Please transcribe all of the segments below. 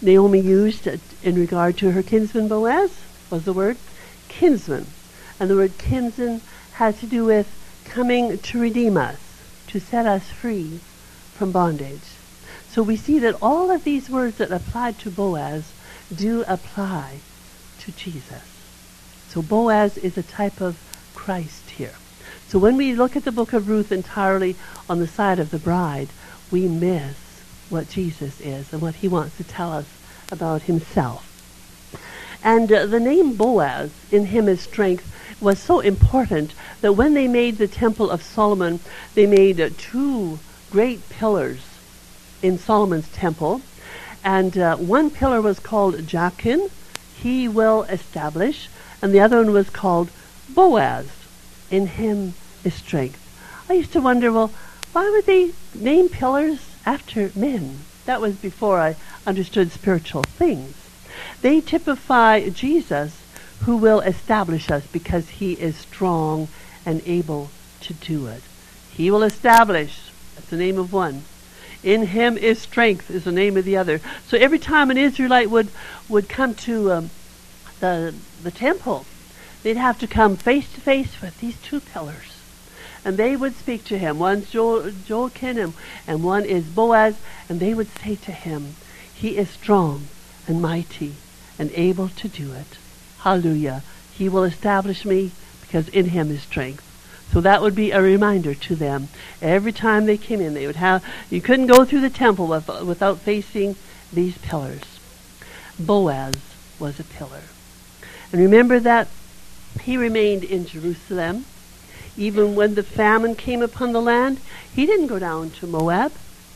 Naomi used in regard to her kinsman Boaz was the word kinsman. And the word kinsman had to do with coming to redeem us, to set us free from bondage. So we see that all of these words that applied to Boaz do apply to Jesus. So Boaz is a type of Christ here. So when we look at the book of Ruth entirely on the side of the bride, we miss what Jesus is and what he wants to tell us about himself. And the name Boaz, in him is strength, was so important that when they made the Temple of Solomon, they made two great pillars in Solomon's temple. And one pillar was called Jachin, he will establish, and the other one was called Boaz, in him is strength. I used to wonder, well, why would they name pillars after men? That was before I understood spiritual things. They typify Jesus, who will establish us because he is strong and able to do it. He will establish. That's the name of one. In him is strength is the name of the other. So every time an Israelite would come to the temple, they'd have to come face to face with these two pillars. And they would speak to him. One's Joachim and one is Boaz. And they would say to him, he is strong and mighty and able to do it. Hallelujah. He will establish me because in him is strength. So that would be a reminder to them. Every time they came in, they would have, you couldn't go through the temple without facing these pillars. Boaz was a pillar. And remember that he remained in Jerusalem. Even when the famine came upon the land, he didn't go down to Moab.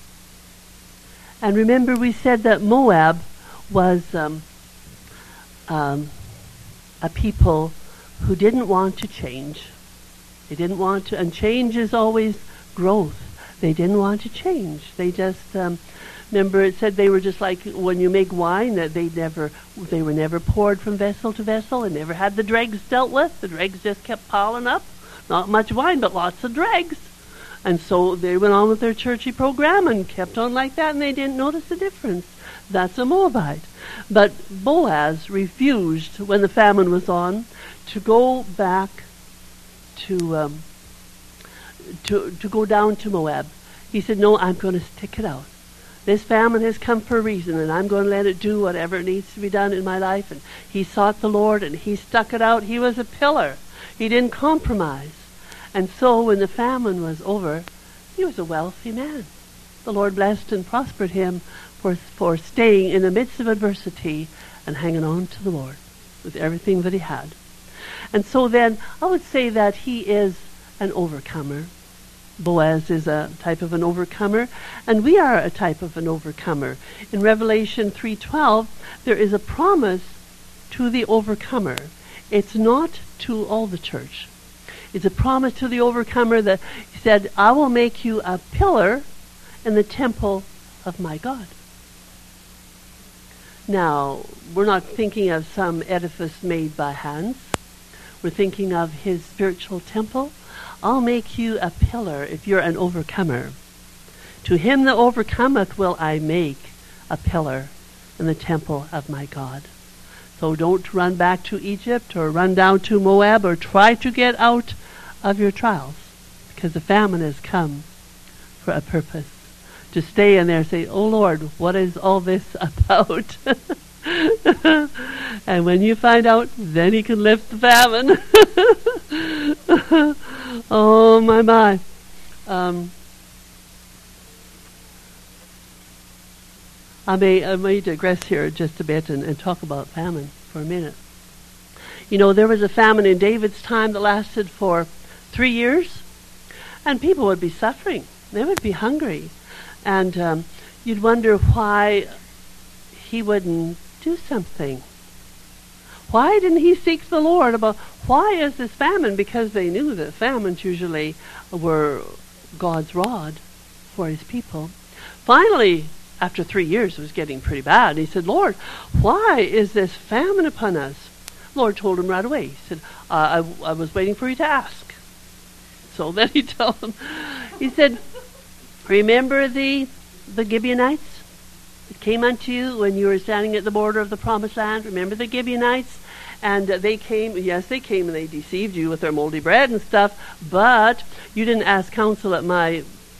And remember we said that Moab was a people who didn't want to change. They didn't want to, and change is always growth. They didn't want to change. They just, remember it said they were just like when you make wine, that they were never poured from vessel to vessel and never had the dregs dealt with. The dregs just kept piling up. Not much wine, but lots of dregs. And so they went on with their churchy program and kept on like that, and they didn't notice the difference. That's a Moabite. But Boaz refused, when the famine was on, to go back to go down to Moab. He said, no, I'm going to stick it out. This famine has come for a reason, and I'm going to let it do whatever needs to be done in my life. And he sought the Lord, and he stuck it out. He was a pillar. He didn't compromise. And so when the famine was over, he was a wealthy man. The Lord blessed and prospered him for staying in the midst of adversity and hanging on to the Lord with everything that he had. And so then I would say that he is an overcomer. Boaz is a type of an overcomer, and we are a type of an overcomer. In Revelation 3:12, there is a promise to the overcomer. It's not to all the church. It's a promise to the overcomer that he said, I will make you a pillar in the temple of my God. Now, we're not thinking of some edifice made by hands. We're thinking of his spiritual temple. I'll make you a pillar if you're an overcomer. To him that overcometh will I make a pillar in the temple of my God. So don't run back to Egypt or run down to Moab or try to get out of your trials, because the famine has come for a purpose. To stay in there and say, oh Lord, what is all this about? And when you find out, then he can lift the famine. Oh my. I may digress here just a bit and talk about famine for a minute. You know, there was a famine in David's time that lasted for 3 years, and people would be suffering. They would be hungry. And you'd wonder why he wouldn't do something. Why didn't he seek the Lord about why is this famine? Because they knew that famines usually were God's rod for his people. Finally, after 3 years, it was getting pretty bad. He said, Lord, why is this famine upon us? Lord told him right away. He said, I was waiting for you to ask. So then he told him, he said, remember the Gibeonites that came unto you when you were standing at the border of the promised land. Remember the Gibeonites? And they came, yes, they came and they deceived you with their moldy bread and stuff, but you didn't ask counsel at my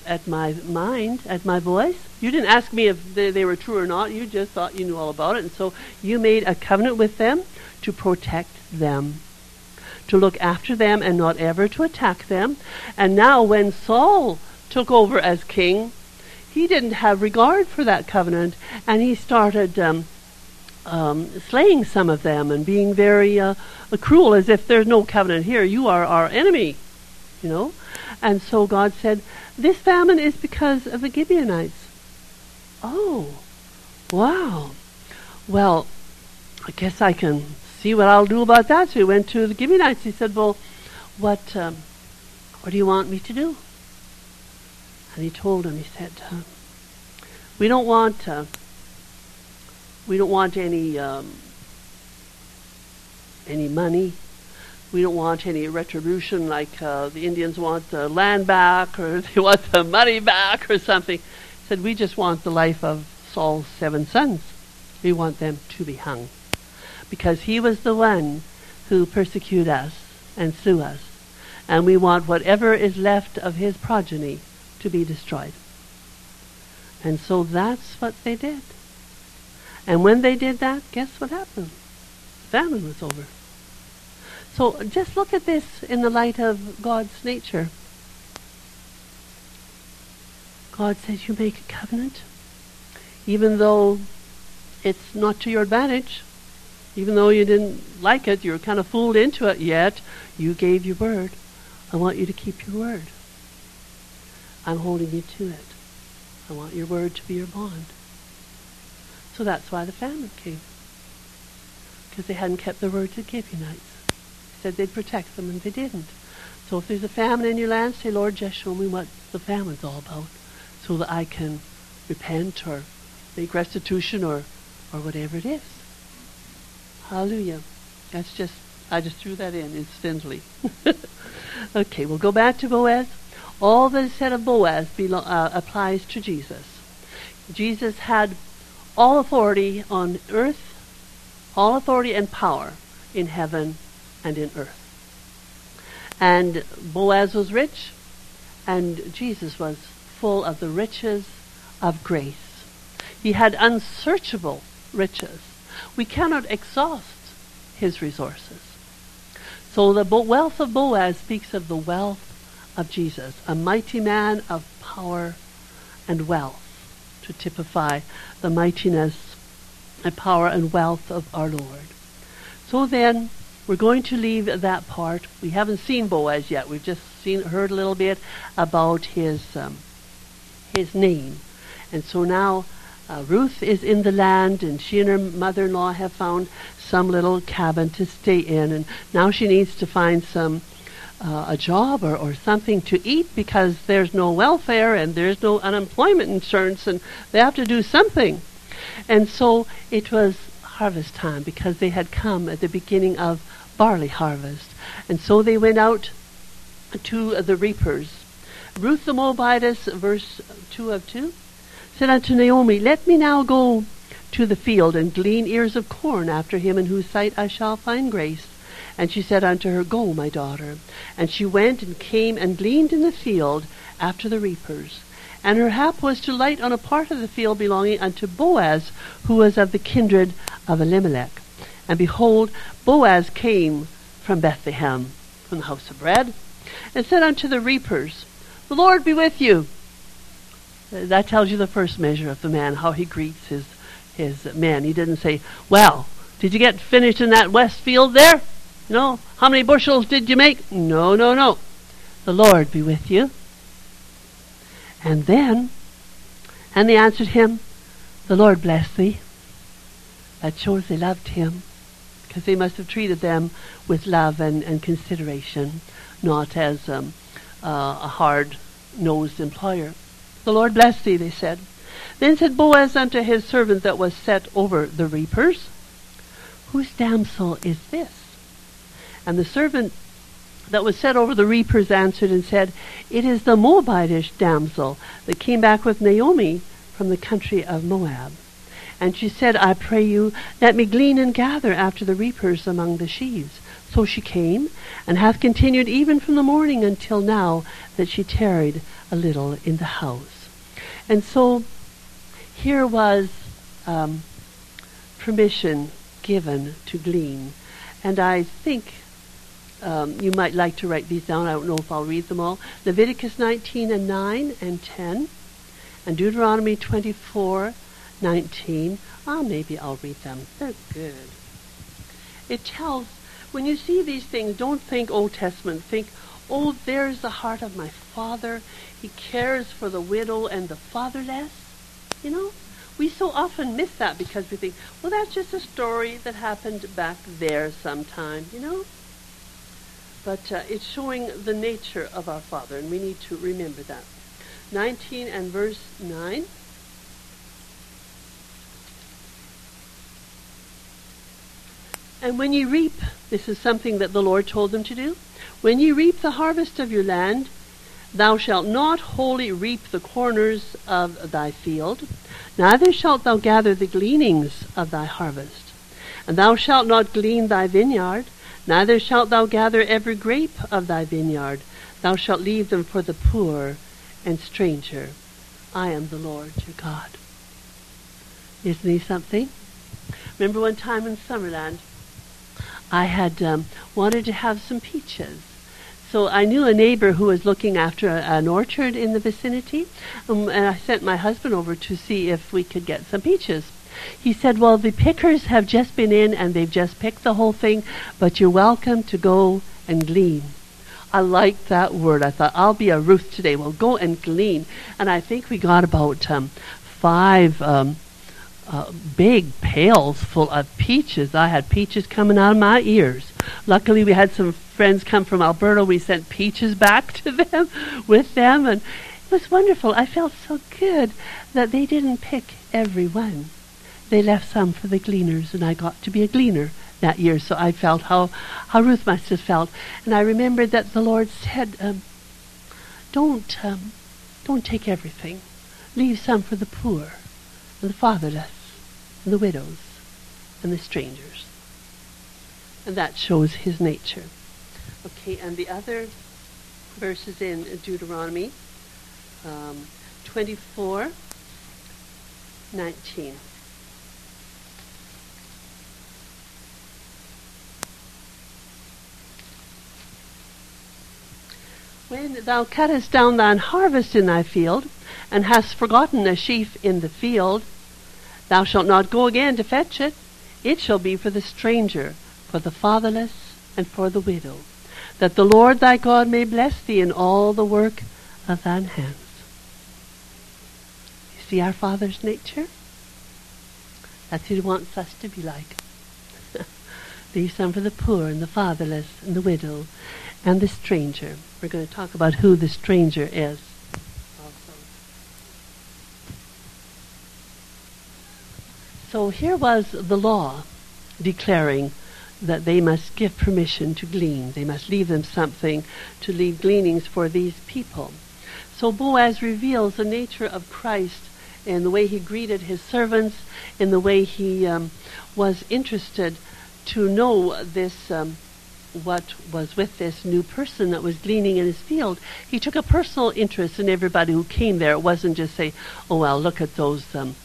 voice. You didn't ask me if they were true or not. You just thought you knew all about it. And so you made a covenant with them to protect them, to look after them and not ever to attack them. And now when Saul took over as king, he didn't have regard for that covenant, and he started slaying some of them and being very cruel, as if there's no covenant here. You are our enemy, you know. And so God said, this famine is because of the Gibeonites. Oh, wow. Well, I guess I can see what I'll do about that. So he went to the Gibeonites. He said, well, what do you want me to do? And he told him, he said, we don't want any money. We don't want any retribution like the Indians want the land back or they want the money back or something. He said, we just want the life of Saul's 7 sons. We want them to be hung. Because he was the one who persecuted us and slew us. And we want whatever is left of his progeny to be destroyed. And so that's what they did. And when they did that, guess what happened? Famine was over. So just look at this in the light of God's nature. God says you make a covenant, even though it's not to your advantage, even though you didn't like it, you were kind of fooled into it, yet you gave your word. I want you to keep your word. I'm holding you to it. I want your word to be your bond. So that's why the famine came. Because they hadn't kept their word to the Gibeonites. They said they'd protect them and they didn't. So if there's a famine in your land, say, Lord, just show me what the famine's all about so that I can repent or make restitution or whatever it is. Hallelujah. I just threw that in incidentally. Okay, we'll go back to Boaz. All that is said of Boaz applies to Jesus. Jesus had all authority on earth, all authority and power in heaven and in earth. And Boaz was rich, and Jesus was full of the riches of grace. He had unsearchable riches. We cannot exhaust his resources. So the wealth of Boaz speaks of the wealth of Jesus, a mighty man of power and wealth, to typify the mightiness and power and wealth of our Lord. So then, we're going to leave that part. We haven't seen Boaz yet. We've just heard a little bit about his name. And so now Ruth is in the land, and she and her mother-in-law have found some little cabin to stay in, and now she needs to find a job or something to eat, because there's no welfare and there's no unemployment insurance, and they have to do something. And so it was harvest time, because they had come at the beginning of barley harvest. And so they went out to the reapers. Ruth the Moabitess, verse 2 of 2, said unto Naomi, let me now go to the field and glean ears of corn after him in whose sight I shall find grace. And she said unto her, go, my daughter. And she went and came and gleaned in the field after the reapers. And her hap was to light on a part of the field belonging unto Boaz, who was of the kindred of Elimelech. And behold, Boaz came from Bethlehem, from the house of bread, and said unto the reapers, the Lord be with you. That tells you the first measure of the man, how he greets his men. He didn't say, well, did you get finished in that west field there? No. How many bushels did you make? No. The Lord be with you. And they answered him, the Lord bless thee. That shows they loved him, because they must have treated them with love and consideration, not as a hard-nosed employer. The Lord bless thee, they said. Then said Boaz unto his servant that was set over the reapers, whose damsel is this? And the servant that was set over the reapers answered and said, it is the Moabitish damsel that came back with Naomi from the country of Moab. And she said, I pray you, let me glean and gather after the reapers among the sheaves. So she came, and hath continued even from the morning until now, that she tarried a little in the house. And so here was permission given to glean. And I think you might like to write these down. I don't know if I'll read them all. Leviticus 19 and 9 and 10, and Deuteronomy 24:19. Maybe I'll read them. They're good. It tells, when you see these things, don't think Old Testament. Think, oh, there's the heart of my Father. He cares for the widow and the fatherless. You know, we so often miss that because we think, well, that's just a story that happened back there sometime, you know. But it's showing the nature of our Father, and we need to remember that. 19 and verse 9. And when ye reap, this is something that the Lord told them to do, when ye reap the harvest of your land, thou shalt not wholly reap the corners of thy field, neither shalt thou gather the gleanings of thy harvest. And thou shalt not glean thy vineyard, neither shalt thou gather every grape of thy vineyard. Thou shalt leave them for the poor and stranger. I am the Lord your God. Isn't he something? Remember one time in Summerland, I had wanted to have some peaches. So I knew a neighbor who was looking after an orchard in the vicinity, and I sent my husband over to see if we could get some peaches. He said, well, the pickers have just been in and they've just picked the whole thing, but you're welcome to go and glean. I liked that word. I thought, I'll be a Ruth today. We'll go and glean. And I think we got about 5 big pails full of peaches. I had peaches coming out of my ears. Luckily, we had some friends come from Alberta. We sent peaches back to them with them, and it was wonderful. I felt so good that they didn't pick every one. They left some for the gleaners, and I got to be a gleaner that year. So I felt how Ruth must have felt, and I remembered that the Lord said, "Don't take everything. Leave some for the poor, and the fatherless, and the widows, and the strangers." And that shows his nature. Okay, and the other verses in Deuteronomy 24:19. When thou cuttest down thine harvest in thy field, and hast forgotten a sheaf in the field, thou shalt not go again to fetch it. It shall be for the stranger, for the fatherless, and for the widow, that the Lord thy God may bless thee in all the work of thine hands. You see our Father's nature? That's what he wants us to be like. Leave some for the poor, and the fatherless, and the widow, and the stranger. We're going to talk about who the stranger is also. So here was the law declaring that they must give permission to glean. They must leave them something to leave gleanings for these people. So Boaz reveals the nature of Christ in the way he greeted his servants, in the way he was interested to know this, what was with this new person that was gleaning in his field. He took a personal interest in everybody who came there. It wasn't just say, oh, well, look at those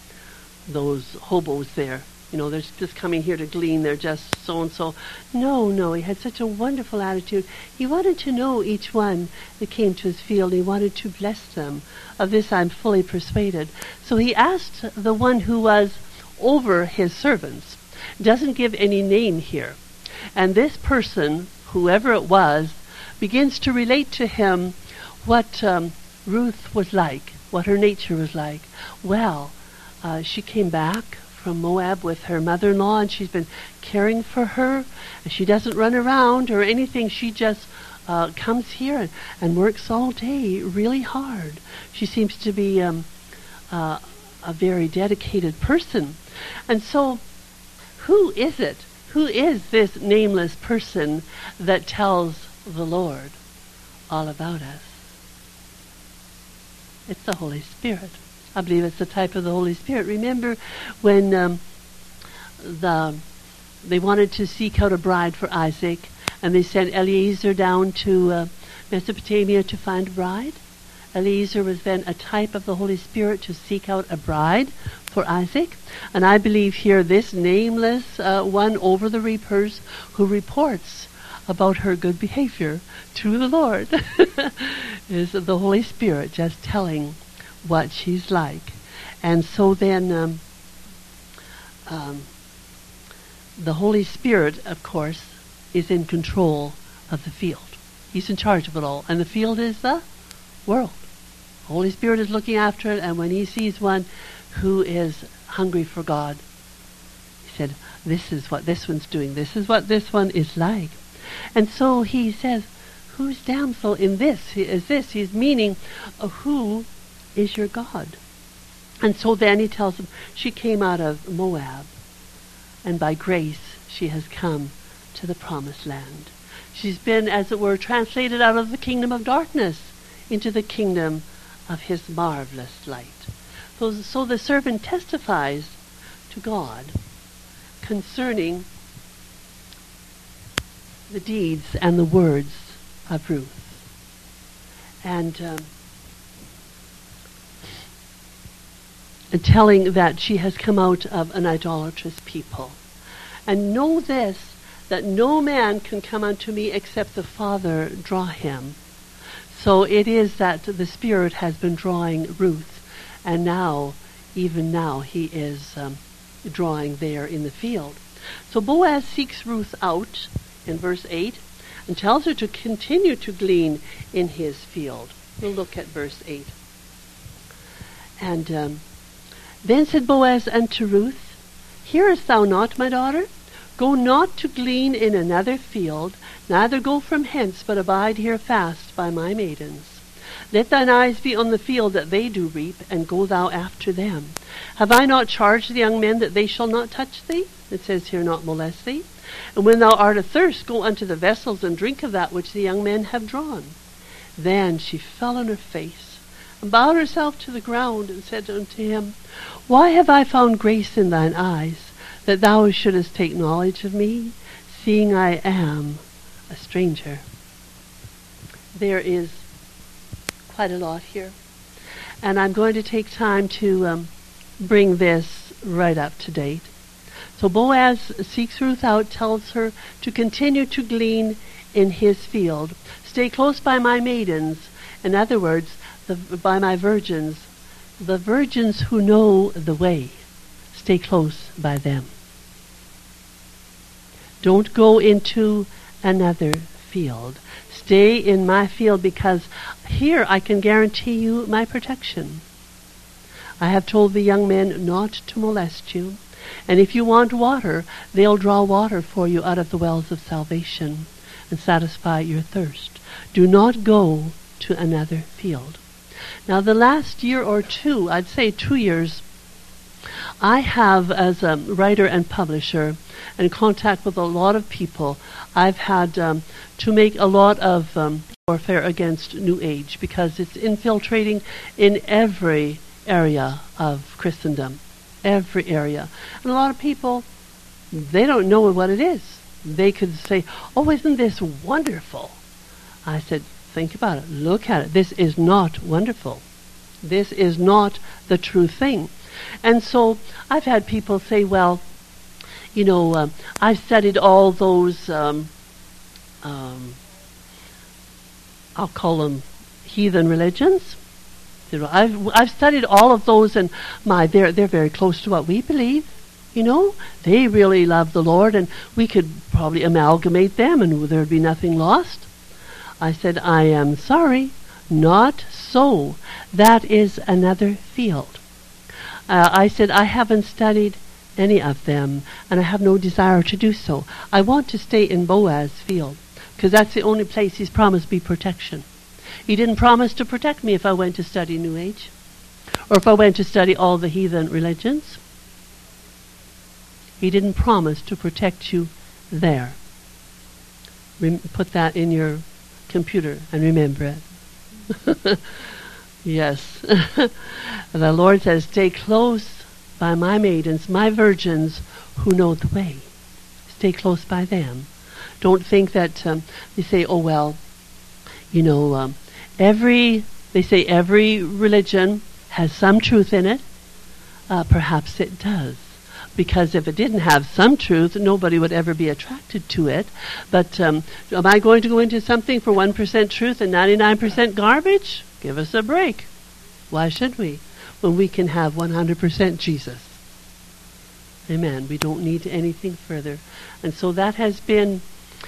hobos there. You know, they're just coming here to glean. They're just so-and-so. No, he had such a wonderful attitude. He wanted to know each one that came to his field. He wanted to bless them. Of this I'm fully persuaded. So he asked the one who was over his servants. Doesn't give any name here. And this person, whoever it was, begins to relate to him what Ruth was like, what her nature was like. Well, she came back from Moab with her mother-in-law, and she's been caring for her. And she doesn't run around or anything. She just comes here and works all day really hard. She seems to be a very dedicated person. And so, who is it? Who is this nameless person that tells the Lord all about us? It's the Holy Spirit. I believe it's the type of the Holy Spirit. Remember when they wanted to seek out a bride for Isaac, and they sent Eliezer down to Mesopotamia to find a bride? Eliezer was then a type of the Holy Spirit to seek out a bride for Isaac. And I believe here this nameless one over the reapers who reports about her good behavior to the Lord is the Holy Spirit just telling what she's like. And so then the Holy Spirit, of course, is in control of the field. He's in charge of it all. And the field is the world. The Holy Spirit is looking after it, and when he sees one who is hungry for God, he said, this is what this one's doing. This is what this one is like. And so he says, whose damsel in this is this? He's meaning, who is your God? And so then he tells them, she came out of Moab, and by grace she has come to the promised land. She's been, as it were, translated out of the kingdom of darkness into the kingdom of his marvelous light. So the servant testifies to God concerning the deeds and the words of Ruth. And telling that she has come out of an idolatrous people. And know this, that no man can come unto me except the Father draw him. So it is that the Spirit has been drawing Ruth, and now, even now, he is drawing there in the field. So Boaz seeks Ruth out in verse 8 and tells her to continue to glean in his field. We'll look at verse 8. And then said Boaz unto Ruth, hearest thou not, my daughter? Go not to glean in another field, neither go from hence, but abide here fast by my maidens. Let thine eyes be on the field that they do reap, and go thou after them. Have I not charged the young men that they shall not touch thee? It says here, not molest thee. And when thou art athirst, go unto the vessels, and drink of that which the young men have drawn. Then she fell on her face, and bowed herself to the ground, and said unto him, Why have I found grace in thine eyes, that thou shouldest take knowledge of me, seeing I am a stranger? There is quite a lot here. And I'm going to take time to bring this right up to date. So Boaz seeks Ruth out, tells her to continue to glean in his field. Stay close by my maidens. In other words, by my virgins. The virgins who know the way. Stay close by them. Don't go into another field. Stay in my field, because here I can guarantee you my protection. I have told the young men not to molest you. And if you want water, they'll draw water for you out of the wells of salvation and satisfy your thirst. Do not go to another field. Now, the last year or two, I'd say 2 years, I have, as a writer and publisher, in contact with a lot of people, I've had to make a lot of warfare against New Age, because it's infiltrating in every area of Christendom. Every area. And a lot of people, they don't know what it is. They could say, oh, isn't this wonderful? I said, think about it. Look at it. This is not wonderful. This is not the true thing. And so I've had people say, well, you know, I've studied all those, I'll call them heathen religions. You know, I've studied all of those, and they're very close to what we believe. You know, they really love the Lord, and we could probably amalgamate them, and there'd be nothing lost. I said, I am sorry, not so. That is another field. I said, I haven't studied any of them, and I have no desire to do so. I want to stay in Boaz's field, because that's the only place he's promised me protection. He didn't promise to protect me if I went to study New Age, or if I went to study all the heathen religions. He didn't promise to protect you there. Put that in your computer and remember it. Yes. The Lord says, stay close by my maidens, my virgins who know the way. Stay close by them. Don't think that they say, oh, well, you know, every religion has some truth in it. Perhaps it does. Because if it didn't have some truth, nobody would ever be attracted to it. But am I going to go into something for 1% truth and 99% garbage? Give us a break. Why should we? When we can have 100% Jesus. Amen. We don't need anything further. And so that has been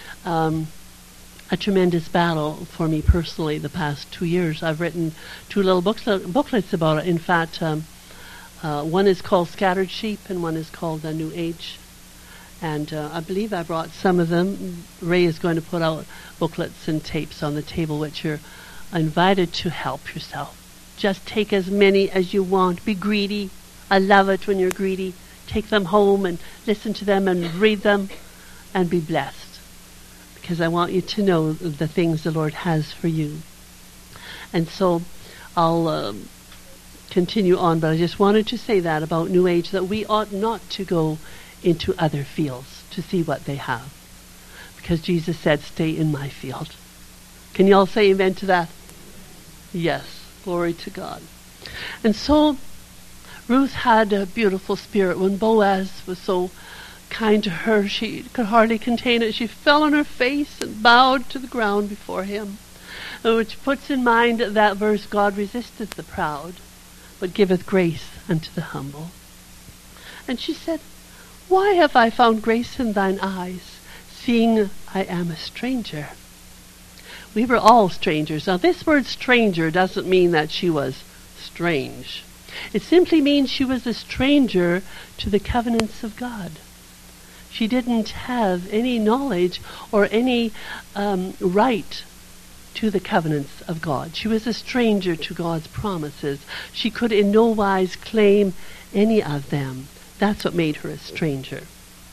a tremendous battle for me personally the past 2 years. I've written 2 little booklets about it. In fact, one is called Scattered Sheep and one is called New Age. And I believe I brought some of them. Ray is going to put out booklets and tapes on the table, which you're invited to help yourself. Just take as many as you want. Be greedy. I love it when you're greedy. Take them home and listen to them and read them and be blessed. Because I want you to know the things the Lord has for you. And so I'll continue on, but I just wanted to say that about New Age, that we ought not to go into other fields to see what they have. Because Jesus said, stay in my field. Can you all say amen to that? Yes. Glory to God. And so Ruth had a beautiful spirit. When Boaz was so kind to her, she could hardly contain it. She fell on her face and bowed to the ground before him, which puts in mind that verse, God resisteth the proud, but giveth grace unto the humble. And she said, why have I found grace in thine eyes, seeing I am a stranger? We were all strangers. Now, this word stranger doesn't mean that she was strange. It simply means she was a stranger to the covenants of God. She didn't have any knowledge or any right to the covenants of God. She was a stranger to God's promises. She could in no wise claim any of them. That's what made her a stranger.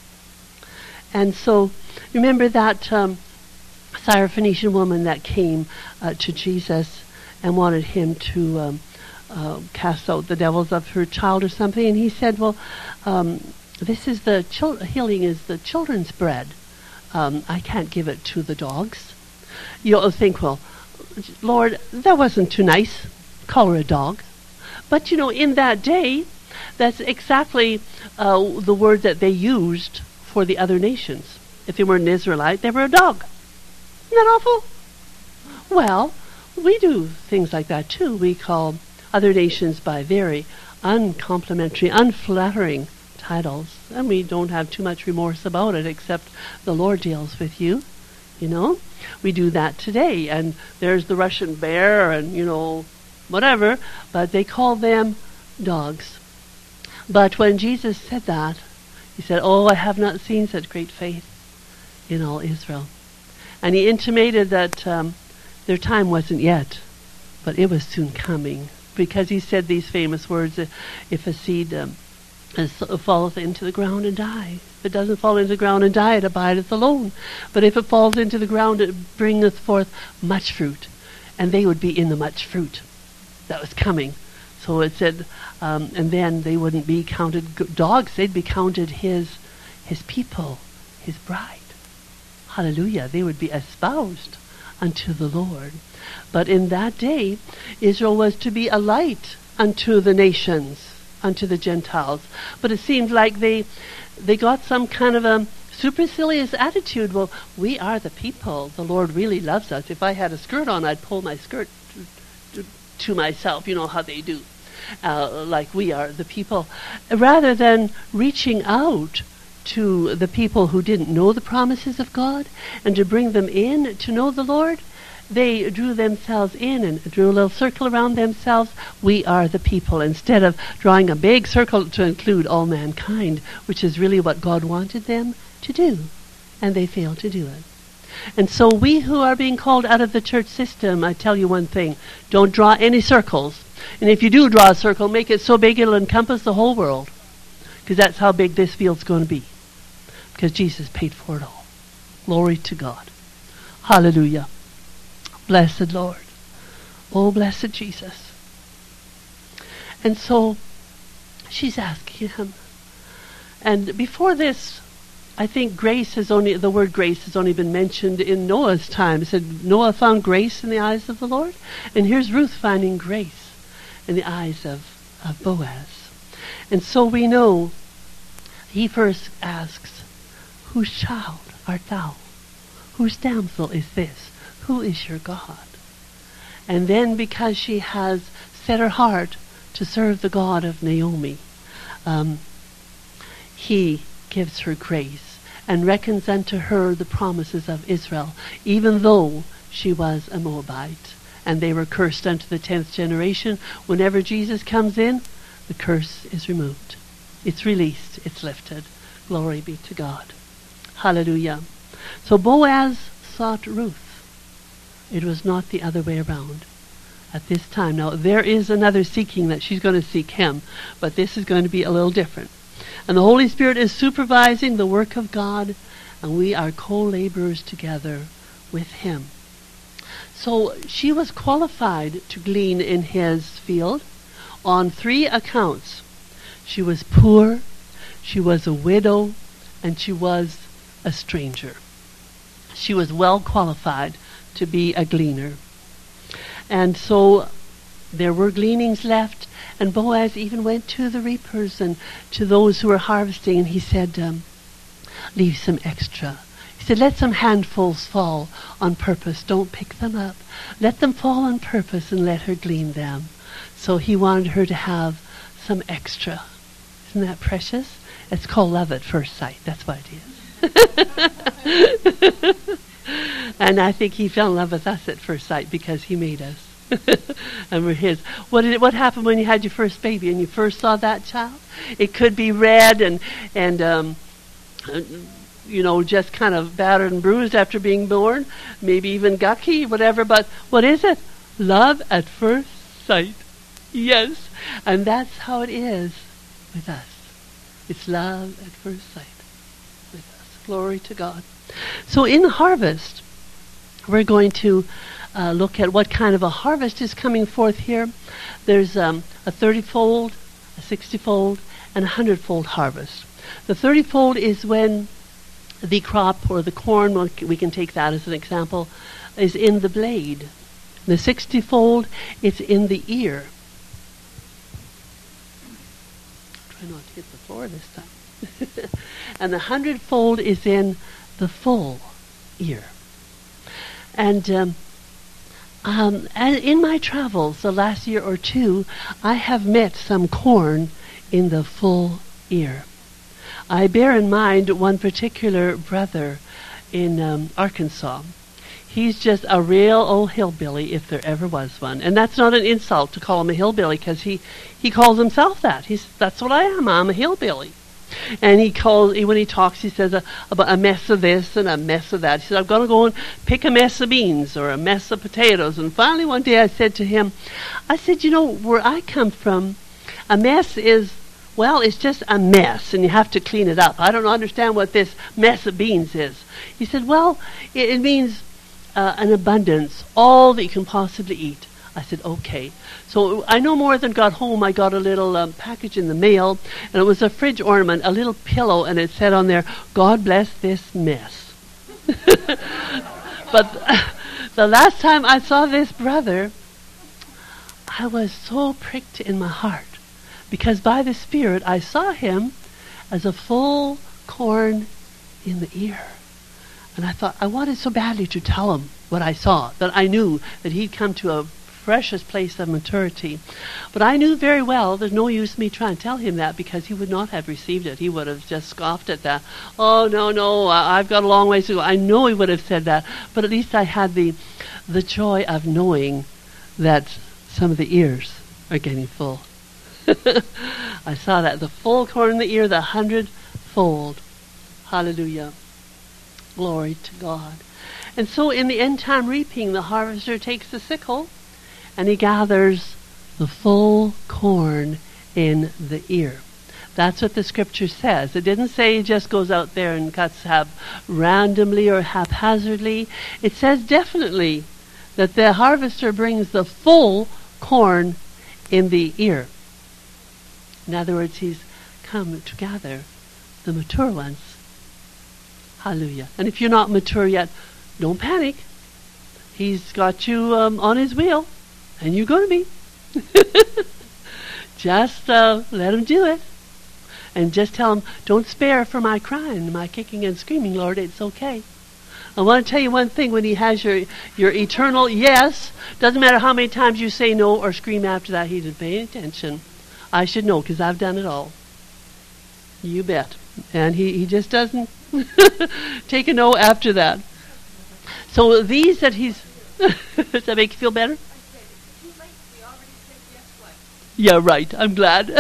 And so, remember that Syrophoenician woman that came to Jesus and wanted him to cast out the devils of her child or something, and he said, well, this is healing is the children's bread. I can't give it to the dogs. You'll think, well, Lord, that wasn't too nice. Call her a dog. But, in that day, that's exactly the word that they used for the other nations. If they were an Israelite, they were a dog. Isn't that awful? Well, we do things like that too. We call other nations by very uncomplimentary, unflattering titles, and we don't have too much remorse about it, except the Lord deals with you. We do that today, and there's the Russian bear and, whatever, but they call them dogs. But when Jesus said that, he said, oh, I have not seen such great faith in all Israel. And he intimated that their time wasn't yet, but it was soon coming. Because he said these famous words, if a seed falleth into the ground and die. If it doesn't fall into the ground and die, it abideth alone. But if it falls into the ground, it bringeth forth much fruit. And they would be in the much fruit that was coming. So it said, and then they wouldn't be counted dogs, they'd be counted his people, his bride. Hallelujah. They would be espoused unto the Lord. But in that day, Israel was to be a light unto the nations, unto the Gentiles. But it seemed like they got some kind of a supercilious attitude. Well, we are the people. The Lord really loves us. If I had a skirt on, I'd pull my skirt to myself. You know how they do. Like we are the people. Rather than reaching out to the people who didn't know the promises of God and to bring them in to know the Lord, they drew themselves in and drew a little circle around themselves. We are the people, instead of drawing a big circle to include all mankind, which is really what God wanted them to do. And they failed to do it. And so we who are being called out of the church system, I tell you one thing, don't draw any circles. And if you do draw a circle, make it so big it'll encompass the whole world. Because that's how big this field's going to be. Because Jesus paid for it all. Glory to God. Hallelujah. Blessed Lord. Oh, blessed Jesus. And so she's asking him. And before this, I think the word grace has only been mentioned in Noah's time. It said Noah found grace in the eyes of the Lord. And here's Ruth finding grace in the eyes of Boaz. And so we know he first asks, whose child art thou? Whose damsel is this? Who is your God? And then because she has set her heart to serve the God of Naomi, he gives her grace and reckons unto her the promises of Israel, even though she was a Moabite. And they were cursed unto the 10th generation. Whenever Jesus comes in, the curse is removed. It's released. It's lifted. Glory be to God. Hallelujah. So Boaz sought Ruth. It was not the other way around at this time. Now, there is another seeking that she's going to seek him, but this is going to be a little different. And the Holy Spirit is supervising the work of God, and we are co-laborers together with him. So she was qualified to glean in his field on 3 accounts. She was poor, she was a widow, and she was a stranger. She was well qualified to be a gleaner. And so there were gleanings left, and Boaz even went to the reapers and to those who were harvesting, and he said, leave some extra. He said, let some handfuls fall on purpose. Don't pick them up. Let them fall on purpose and let her glean them. So he wanted her to have some extra. Isn't that precious? It's called love at first sight. That's what it is. And I think he fell in love with us at first sight because he made us. And we're his. What happened when you had your first baby and you first saw that child? It could be red and just kind of battered and bruised after being born, maybe even gucky, whatever. But what is it? Love at first sight. Yes. And that's how it is with us. It's love at first sight with us. Glory to God. So in the harvest, we're going to look at what kind of a harvest is coming forth here. There's a 30-fold, a 60-fold, and a 100-fold harvest. The 30-fold is when the crop or the corn, we can take that as an example, is in the blade. The 60-fold, it's in the ear. Try not to hit the floor this time. And the 100-fold is in the full ear. And in my travels the last year or two, I have met some corn in the full ear. I bear in mind one particular brother in Arkansas. He's just a real old hillbilly, if there ever was one. And that's not an insult to call him a hillbilly, because he calls himself that. That's what I am. I'm a hillbilly. And when he talks, he says about a mess of this and a mess of that. He said, I'm going to go and pick a mess of beans or a mess of potatoes. And finally one day I said to him, where I come from, a mess is, it's just a mess and you have to clean it up. I don't understand what this mess of beans is. He said, it means an abundance, all that you can possibly eat. I said, okay. So I no more than got home, I got a little package in the mail, and it was a fridge ornament, a little pillow, and it said on there, God bless this mess. But the last time I saw this brother, I was so pricked in my heart, because by the Spirit I saw him as a full corn in the ear. And I thought, I wanted so badly to tell him what I saw, that I knew that he'd come to a precious place of maturity. But I knew very well there's no use me trying to tell him that, because he would not have received it. He would have just scoffed at that. Oh, no, I've got a long ways to go. I know he would have said that, but at least I had the joy of knowing that some of the ears are getting full. I saw that, the full corn in the ear, the 100-fold. Hallelujah. Glory to God. And so in the end time reaping, the harvester takes the sickle and he gathers the full corn in the ear. That's what the scripture says. It didn't say he just goes out there and cuts randomly or haphazardly. It says definitely that the harvester brings the full corn in the ear. In other words, he's come to gather the mature ones. Hallelujah. And if you're not mature yet, don't panic. He's got you on his wheel, and you're going to be. Just let him do it. And just tell him, don't spare for my crying, my kicking and screaming, Lord, it's okay. I want to tell you one thing, when he has your eternal yes, doesn't matter how many times you say no or scream after that, he didn't pay attention. I should know, because I've done it all. You bet. And he just doesn't take a no after that. So these that he's... Does that make you feel better? Yeah, right. I'm glad.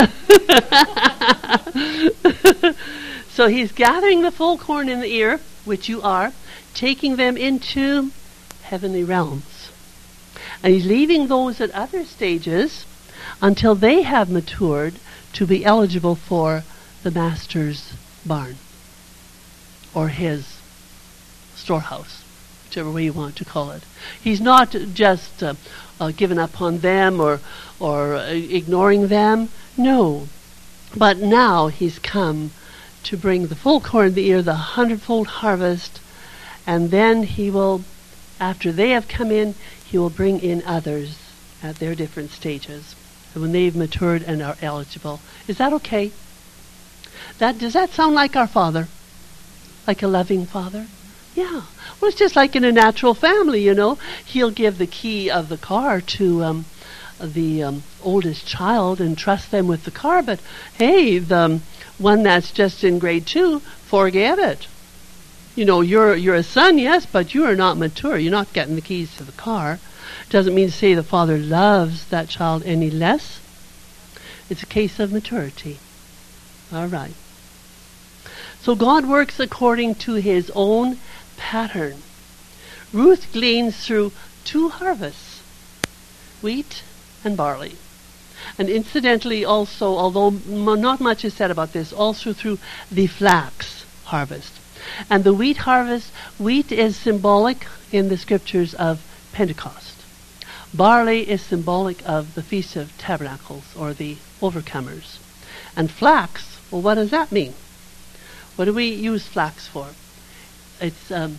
So he's gathering the full corn in the ear, which you are, taking them into heavenly realms. And he's leaving those at other stages until they have matured to be eligible for the master's barn or his storehouse, whichever way you want to call it. He's not just given up on them or ignoring them. No. But now he's come to bring the full corn in the ear, the 100-fold harvest, and then he will, after they have come in, he will bring in others at their different stages. And when they've matured and are eligible. Is that okay? Does that sound like our Father? Like a loving Father? Yeah. Well, it's just like in a natural family, you know. He'll give the key of the car to the oldest child and trust them with the car, but hey, the one that's just in grade 2, forget it. You know, you're a son, yes, but you are not mature. You're not getting the keys to the car. Doesn't mean to say the father loves that child any less. It's a case of maturity. All right. So God works according to his own pattern. Ruth gleans through 2 harvests, wheat and barley. And incidentally also, although not much is said about this, also through the flax harvest. And the wheat harvest, wheat is symbolic in the scriptures of Pentecost. Barley is symbolic of the Feast of Tabernacles, or the Overcomers. And flax, well, what does that mean? What do we use flax for? It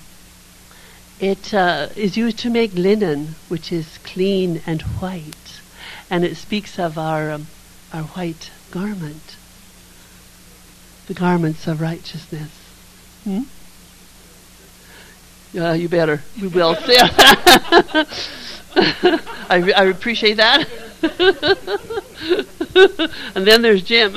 is used to make linen, which is clean and white. And it speaks of our white garment, the garments of righteousness. You better. We will. I appreciate that. And then there's Jim.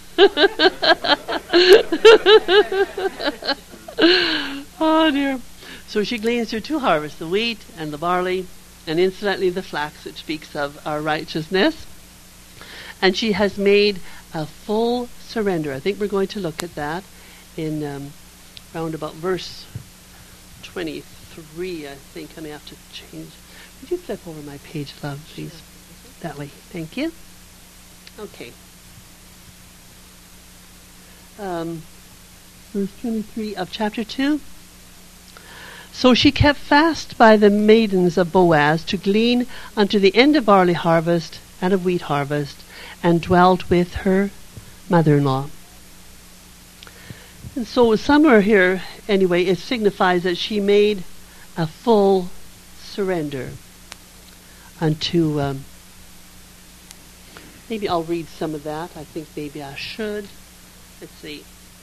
Oh dear. So she gleans her 2 harvests, the wheat and the barley, and incidentally the flax, which speaks of our righteousness. And she has made a full surrender. I think we're going to look at that in round about verse 23. I think I may have to change. Would you flip over my page, love, please? Sure. That way. Thank you. Okay. Verse 23 of chapter 2. So she kept fast by the maidens of Boaz to glean unto the end of barley harvest and of wheat harvest, and dwelt with her mother-in-law. And so somewhere here, anyway, it signifies that she made a full surrender unto... maybe I'll read some of that. I think maybe I should. Let's see.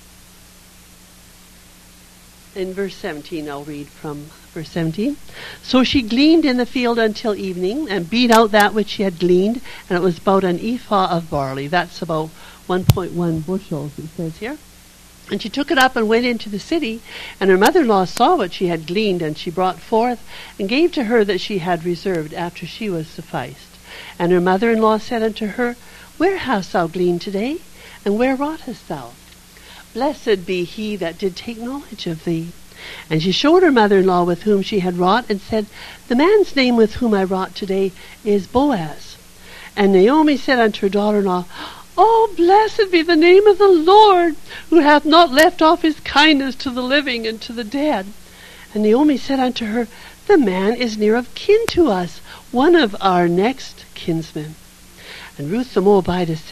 In verse 17, I'll read from verse 17. So she gleaned in the field until evening, and beat out that which she had gleaned, and it was about an ephah of barley. That's about 1.1 bushels, it says here. And she took it up and went into the city, and her mother-in-law saw what she had gleaned, and she brought forth, and gave to her that she had reserved, after she was sufficed. And her mother-in-law said unto her, Where hast thou gleaned today? And where wroughtest thou? Blessed be he that did take knowledge of thee. And she showed her mother-in-law with whom she had wrought, and said, The man's name with whom I wrought today is Boaz. And Naomi said unto her daughter-in-law, Oh, blessed be the name of the Lord, who hath not left off his kindness to the living and to the dead. And Naomi said unto her, The man is near of kin to us, one of our next kinsmen. And Ruth the Moabitess said,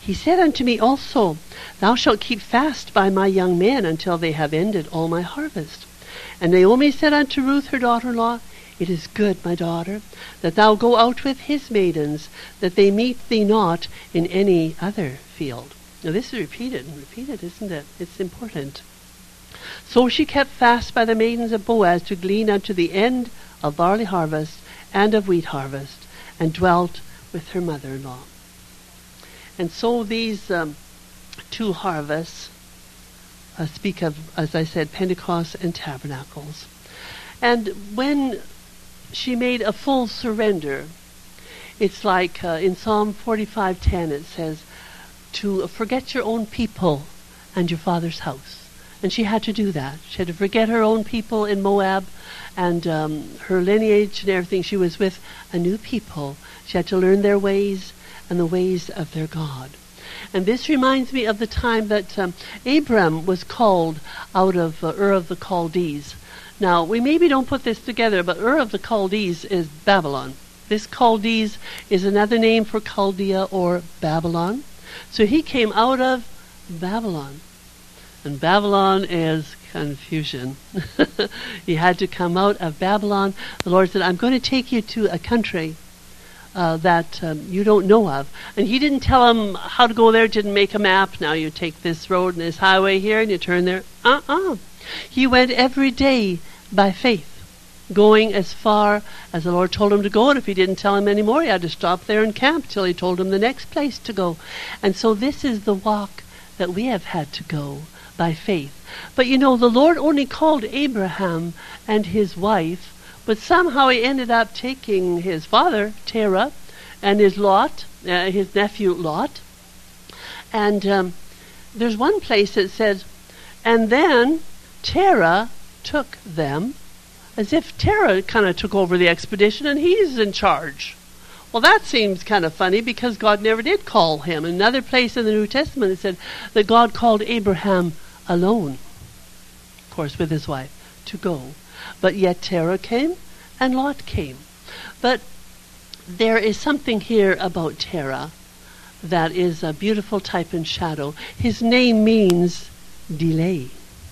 He said unto me also, Thou shalt keep fast by my young men until they have ended all my harvest. And Naomi said unto Ruth her daughter-in-law, It is good, my daughter, that thou go out with his maidens, that they meet thee not in any other field. Now this is repeated, isn't it? It's important. So she kept fast by the maidens of Boaz to glean unto the end of barley harvest and of wheat harvest, and dwelt with her mother-in-law. And so these two harvests speak of, as I said, Pentecost and Tabernacles. And when she made a full surrender, it's like in Psalm 45:10 it says, to forget your own people and your father's house. And she had to do that. She had to forget her own people in Moab and her lineage and everything. She was with a new people. She had to learn their ways and the ways of their God. And this reminds me of the time that Abram was called out of Ur of the Chaldees. Now, we maybe don't put this together, but Ur of the Chaldees is Babylon. This Chaldees is another name for Chaldea or Babylon. So he came out of Babylon. And Babylon is confusion. He had to come out of Babylon. The Lord said, I'm going to take you to a country that you don't know of. And he didn't tell him how to go there, didn't make a map. Now you take this road and this highway here and you turn there. He went every day by faith, going as far as the Lord told him to go. And if he didn't tell him anymore, he had to stop there and camp till he told him the next place to go. And so this is the walk that we have had to go by faith. But you know, the Lord only called Abraham and his wife, but somehow he ended up taking his father, Terah, and his Lot, his nephew Lot. And there's one place that says, and then Terah took them, as if Terah kind of took over the expedition and he's in charge. Well, that seems kind of funny because God never did call him. Another place in the New Testament it said that God called Abraham alone, of course with his wife, to go. But yet Terah came and Lot came. But there is something here about Terah that is a beautiful type and shadow. His name means delay.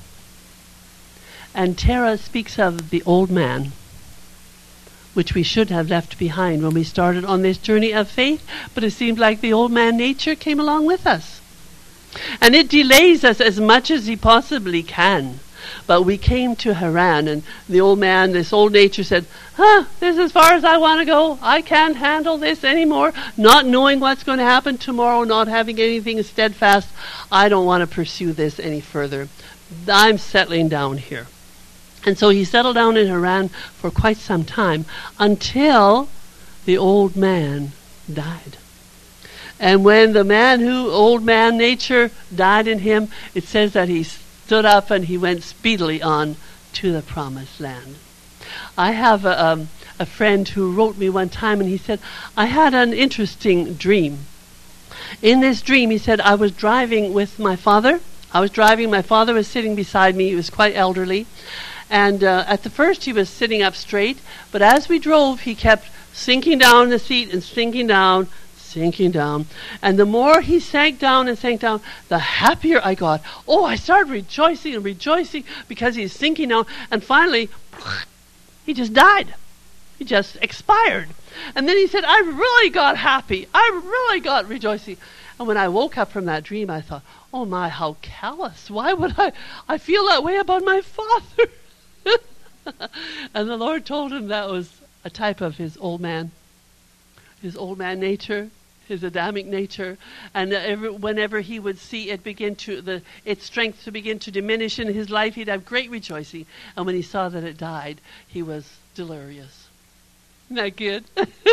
And Terah speaks of the old man, which we should have left behind when we started on this journey of faith, but it seemed like the old man nature came along with us. And it delays us as much as he possibly can. But we came to Haran, and the old man, this old nature said, this is as far as I want to go. I can't handle this anymore. Not knowing what's going to happen tomorrow, not having anything steadfast. I don't want to pursue this any further. I'm settling down here. And so he settled down in Haran for quite some time until the old man died. And when the old man nature died in him, it says that he stood up and he went speedily on to the promised land. I have a friend who wrote me one time and he said, I had an interesting dream. In this dream, he said, I was driving with my father. My father was sitting beside me. He was quite elderly. And at the first he was sitting up straight, but as we drove he kept sinking down in the seat and sinking down. And the more he sank down, the happier I got. Oh, I started rejoicing because he's sinking down. And finally, he just died. He just expired. And then he said, I really got happy. I really got rejoicing. And when I woke up from that dream, I thought, oh my, how callous. Why would I feel that way about my father? And the Lord told him that was a type of his old man nature, his Adamic nature, and whenever he would see it its strength to begin to diminish in his life, he'd have great rejoicing. And when he saw that it died, he was delirious. Isn't that good?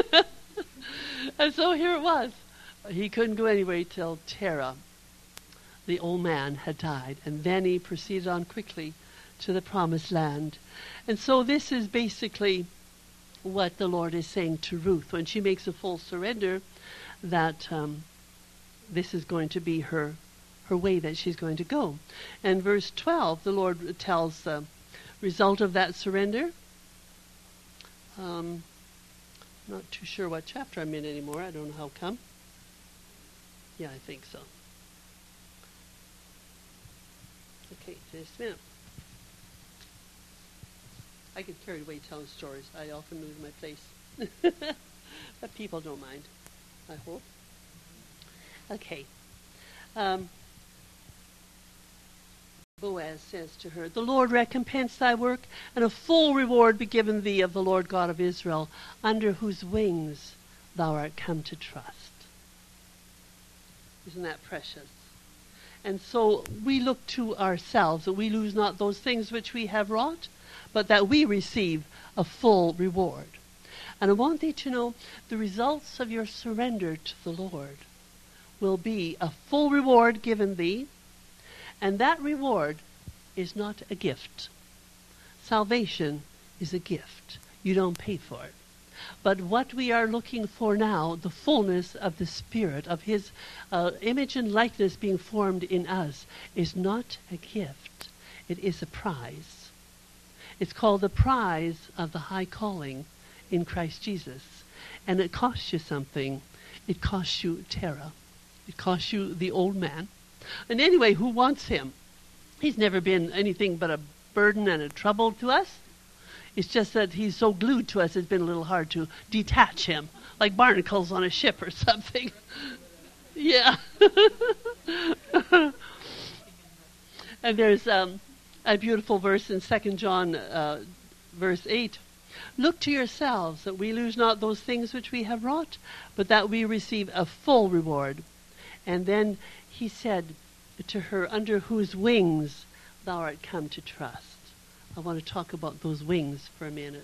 And so here it was. He couldn't go anywhere till Terah, the old man, had died, and then he proceeded on quickly to the promised land. And so this is basically what the Lord is saying to Ruth when she makes a full surrender, that this is going to be her way that she's going to go. And verse 12, the Lord tells the result of that surrender. Not too sure what chapter I'm in anymore. I don't know how come. Yeah, I think so. Okay, just a minute. I get carried away telling stories. I often lose my place. But people don't mind, I hope. Okay. Boaz says to her, "The Lord recompense thy work, and a full reward be given thee of the Lord God of Israel, under whose wings thou art come to trust." Isn't that precious? And so we look to ourselves, that we lose not those things which we have wrought, but that we receive a full reward. And I want thee to know the results of your surrender to the Lord will be a full reward given thee, and that reward is not a gift. Salvation is a gift. You don't pay for it. But what we are looking for now, the fullness of the Spirit, of His image and likeness being formed in us, is not a gift. It is a prize. It's called the prize of the high calling in Christ Jesus. And it costs you something. It costs you terror. It costs you the old man. And anyway, who wants him? He's never been anything but a burden and a trouble to us. It's just that he's so glued to us, it's been a little hard to detach him, like barnacles on a ship or something. Yeah. And there's a beautiful verse in 2 John verse 8. "Look to yourselves, that we lose not those things which we have wrought, but that we receive a full reward." And then he said to her, "Under whose wings thou art come to trust." I want to talk about those wings for a minute.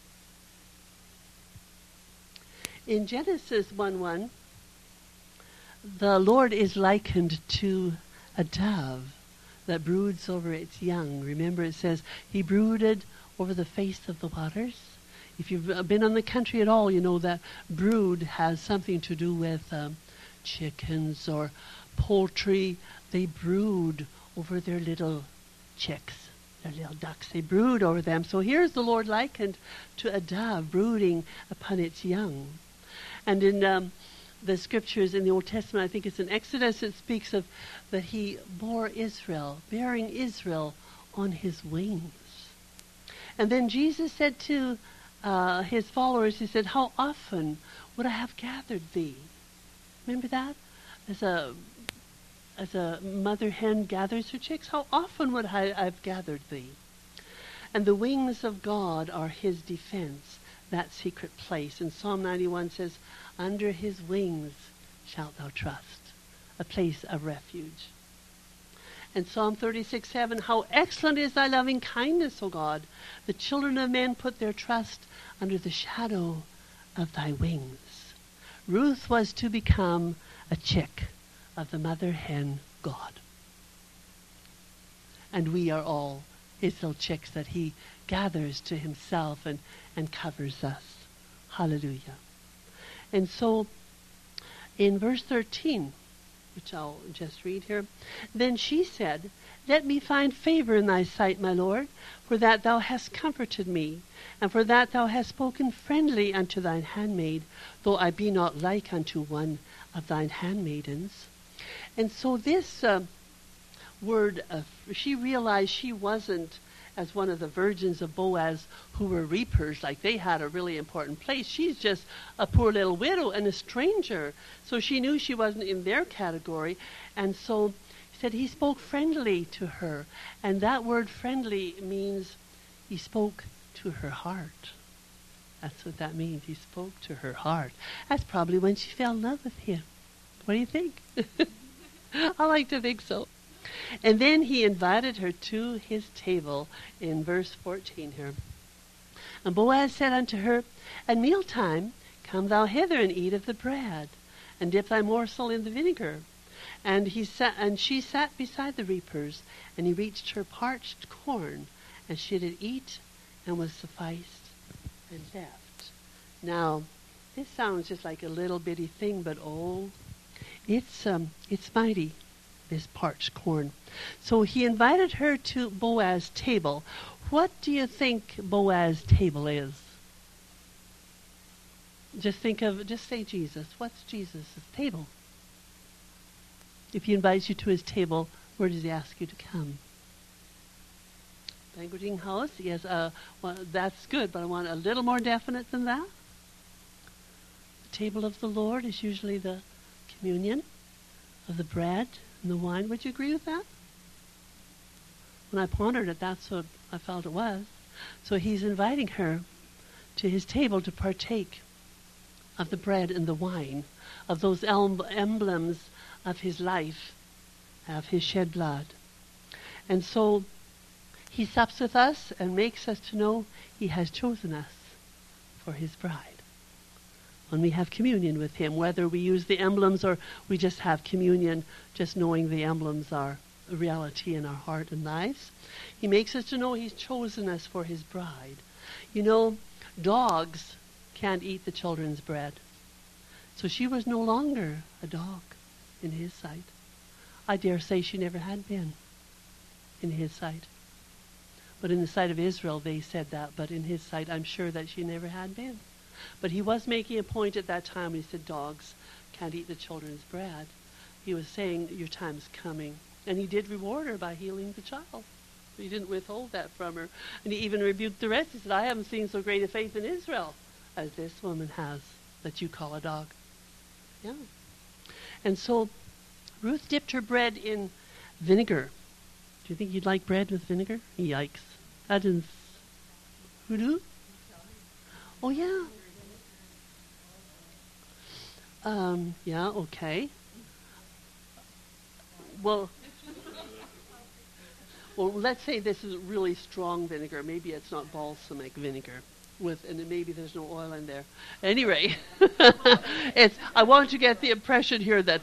In Genesis 1:1, the Lord is likened to a dove that broods over its young. Remember, it says he brooded over the face of the waters. If you've been on the country at all, you know that brood has something to do with chickens or poultry. They brood over their little chicks, their little ducks. They brood over them. So here's the Lord likened to a dove brooding upon its young. And in the scriptures in the Old Testament, I think it's in Exodus, it speaks of that he bore Israel, bearing Israel on his wings. And then Jesus said to his followers, he said, "How often would I have gathered thee?" Remember that? As a mother hen gathers her chicks, how often would I've gathered thee? And the wings of God are his defense, that secret place. And Psalm 91 says, "Under his wings shalt thou trust," a place of refuge. And Psalm 36:7, "How excellent is thy loving kindness, O God! The children of men put their trust under the shadow of thy wings." Ruth was to become a chick of the mother hen God. And we are all his little chicks that he gathers to himself and covers us. Hallelujah. And so in verse 13, which I'll just read here, "Then she said, Let me find favor in thy sight, my Lord, for that thou hast comforted me, and for that thou hast spoken friendly unto thine handmaid, though I be not like unto one of thine handmaidens." And so this word, she realized she wasn't as one of the virgins of Boaz who were reapers, like they had a really important place. She's just a poor little widow and a stranger. So she knew she wasn't in their category. And so he said he spoke friendly to her. And that word friendly means he spoke to her heart. That's what that means. He spoke to her heart. That's probably when she fell in love with him. What do you think? I like to think so. And then he invited her to his table in verse 14 here. "And Boaz said unto her, At mealtime come thou hither and eat of the bread, and dip thy morsel in the vinegar. And she sat beside the reapers, and he reached her parched corn, and she did eat, and was sufficed, and left." Now, this sounds just like a little bitty thing, but it's mighty, this parched corn. So he invited her to Boaz's table. What do you think Boaz's table is? Just say Jesus. What's Jesus' table? If he invites you to his table, where does he ask you to come? Banqueting house? Yes, well, that's good, but I want a little more definite than that. The table of the Lord is usually the communion of the bread and the wine. Would you agree with that? When I pondered it, that's what I felt it was. So he's inviting her to his table to partake of the bread and the wine, of those emblems of his life, of his shed blood. And so he sups with us and makes us to know he has chosen us for his bride. When we have communion with him, whether we use the emblems or we just have communion, just knowing the emblems are a reality in our heart and lives, he makes us to know he's chosen us for his bride. You know, dogs can't eat the children's bread. So she was no longer a dog in his sight. I dare say she never had been in his sight. But in the sight of Israel, they said that. But in his sight, I'm sure that she never had been. But he was making a point at that time when he said dogs can't eat the children's bread. He was saying your time's coming. And he did reward her by healing the child. He didn't withhold that from her. And he even rebuked the rest. He said, I haven't seen so great a faith in Israel as this woman has that you call a dog. Yeah. And so Ruth dipped her bread in vinegar. Do you think you'd like bread with vinegar? Yikes. That is hoodoo? Oh, yeah. Yeah, okay. Well, let's say this is really strong vinegar. Maybe it's not balsamic vinegar, and maybe there's no oil in there. Anyway, I want to get the impression here that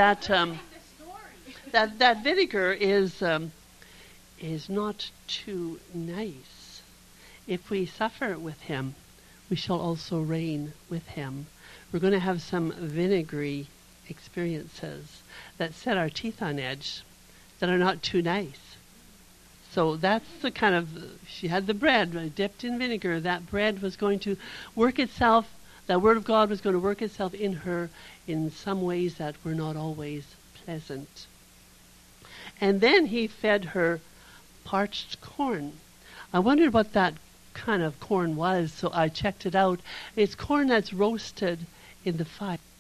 vinegar is not too nice. If we suffer with him, we shall also reign with him. We're going to have some vinegary experiences that set our teeth on edge, that are not too nice. So that's the kind of, she had the bread dipped in vinegar. That bread was going to work itself, that word of God was going to work itself in her in some ways that were not always pleasant. And then he fed her parched corn. I wondered what that kind of corn was, so I checked it out. It's corn that's roasted in the fire.